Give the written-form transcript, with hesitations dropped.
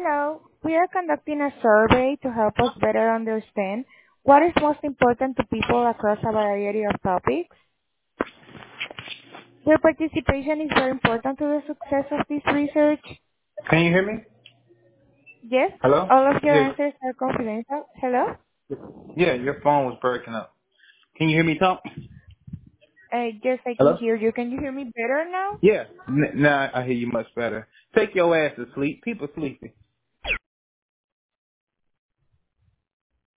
Hello. We are conducting a survey to help us better understand what is most important to people across a variety of topics. Your participation is very important to the success of this research. Can you hear me? Yes, Hello? all of your Yeah. answers are confidential. Hello? Yeah, your phone was breaking up. Can you hear me talk? Yes, I can Hello? hear you. Can you hear me better now? Yeah. Now I hear you much better. Take your ass to sleep. People sleepy.